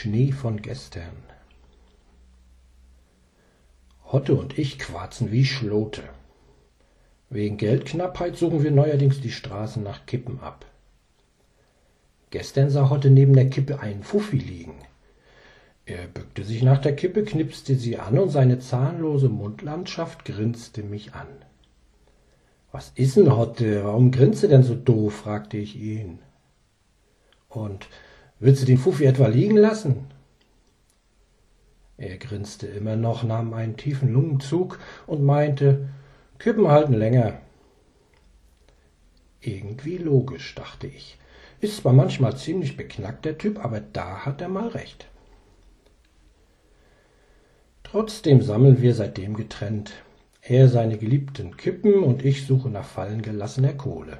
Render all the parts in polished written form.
Schnee von gestern. Hotte und ich quarzen wie Schlote. Wegen Geldknappheit suchen wir neuerdings die Straßen nach Kippen ab. Gestern sah Hotte neben der Kippe einen Fuffi liegen. Er bückte sich nach der Kippe, knipste sie an und seine zahnlose Mundlandschaft grinste mich an. »Was ist denn, Hotte? Warum grinst du denn so doof?« fragte ich ihn. »Und willst du den Fuffi etwa liegen lassen?« Er grinste immer noch, nahm einen tiefen Lungenzug und meinte, »Kippen halten länger.« Irgendwie logisch, dachte ich. Ist zwar manchmal ziemlich beknackt, der Typ, aber da hat er mal recht. Trotzdem sammeln wir seitdem getrennt. Er seine geliebten Kippen und ich suche nach fallen gelassener Kohle.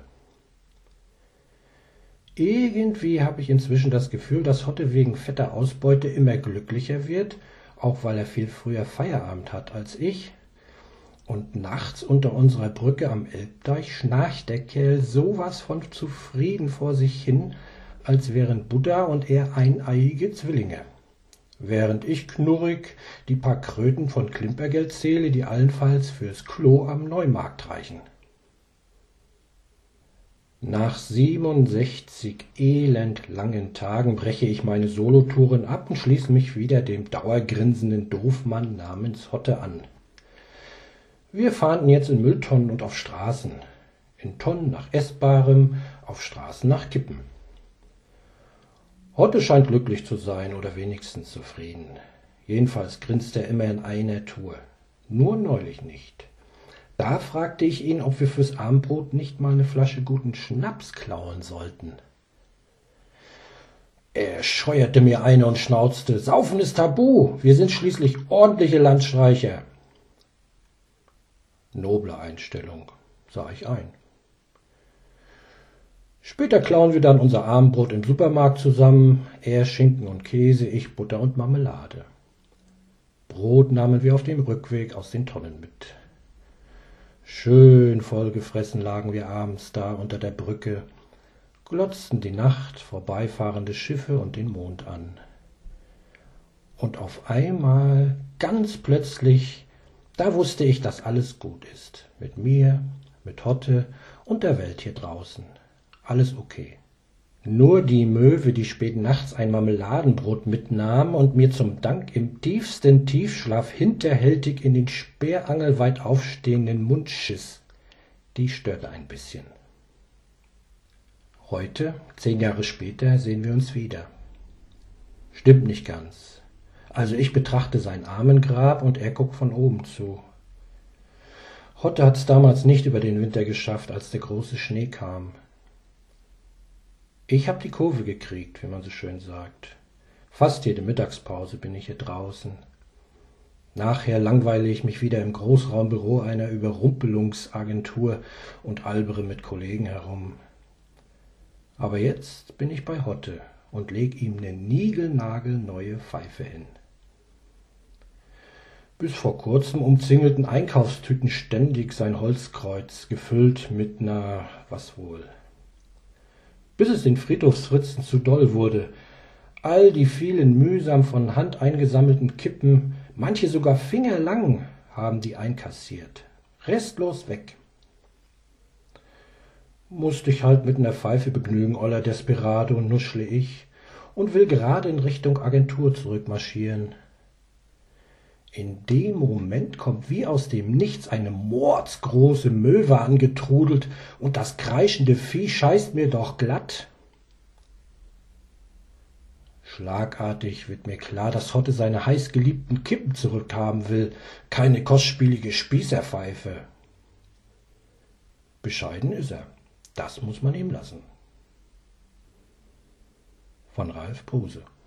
Irgendwie habe ich inzwischen das Gefühl, dass Hotte wegen fetter Ausbeute immer glücklicher wird, auch weil er viel früher Feierabend hat als ich. Und nachts unter unserer Brücke am Elbdeich schnarcht der Kerl sowas von zufrieden vor sich hin, als wären Buddha und er eineiige Zwillinge. Während ich knurrig die paar Kröten von Klimpergeld zähle, die allenfalls fürs Klo am Neumarkt reichen. Nach 67 elendlangen Tagen breche ich meine Solotouren ab und schließe mich wieder dem dauergrinsenden Doofmann namens Hotte an. Wir fahnden jetzt in Mülltonnen und auf Straßen, in Tonnen nach Essbarem, auf Straßen nach Kippen. Hotte scheint glücklich zu sein oder wenigstens zufrieden. Jedenfalls grinst er immer in einer Tour. Nur neulich nicht. Da fragte ich ihn, ob wir fürs Abendbrot nicht mal eine Flasche guten Schnaps klauen sollten. Er scheuerte mir eine und schnauzte, »Saufen ist tabu, wir sind schließlich ordentliche Landstreicher.« Noble Einstellung, sah ich ein. Später klauen wir dann unser Abendbrot im Supermarkt zusammen, er Schinken und Käse, ich Butter und Marmelade. Brot nahmen wir auf dem Rückweg aus den Tonnen mit. Schön vollgefressen lagen wir abends da unter der Brücke, glotzten die Nacht, vorbeifahrende Schiffe und den Mond an. Und auf einmal, ganz plötzlich, da wusste ich, dass alles gut ist. Mit mir, mit Hotte und der Welt hier draußen. Alles okay. Nur die Möwe, die spät nachts ein Marmeladenbrot mitnahm und mir zum Dank im tiefsten Tiefschlaf hinterhältig in den speerangelweit aufstehenden Mund schiss, die störte ein bisschen. Heute, 10 Jahre später, sehen wir uns wieder. Stimmt nicht ganz. Also ich betrachte sein Armengrab und er guckt von oben zu. Hotte hat's damals nicht über den Winter geschafft, als der große Schnee kam. Ich hab die Kurve gekriegt, wie man so schön sagt. Fast jede Mittagspause bin ich hier draußen. Nachher langweile ich mich wieder im Großraumbüro einer Überrumpelungsagentur und albere mit Kollegen herum. Aber jetzt bin ich bei Hotte und leg ihm ne niegelnagelneue Pfeife hin. Bis vor kurzem umzingelten Einkaufstüten ständig sein Holzkreuz, gefüllt mit was wohl. Bis es den Friedhofsfritzen zu doll wurde. All die vielen mühsam von Hand eingesammelten Kippen, manche sogar fingerlang, haben die einkassiert. Restlos weg. Musst dich halt mit ner Pfeife begnügen, oller Desperado, nuschle ich und will gerade in Richtung Agentur zurückmarschieren. In dem Moment kommt wie aus dem Nichts eine mordsgroße Möwe angetrudelt und das kreischende Vieh scheißt mir doch glatt. Schlagartig wird mir klar, dass Hotte seine heißgeliebten Kippen zurückhaben will, keine kostspielige Spießerpfeife. Bescheiden ist er, das muss man ihm lassen. Von Ralf Pruse.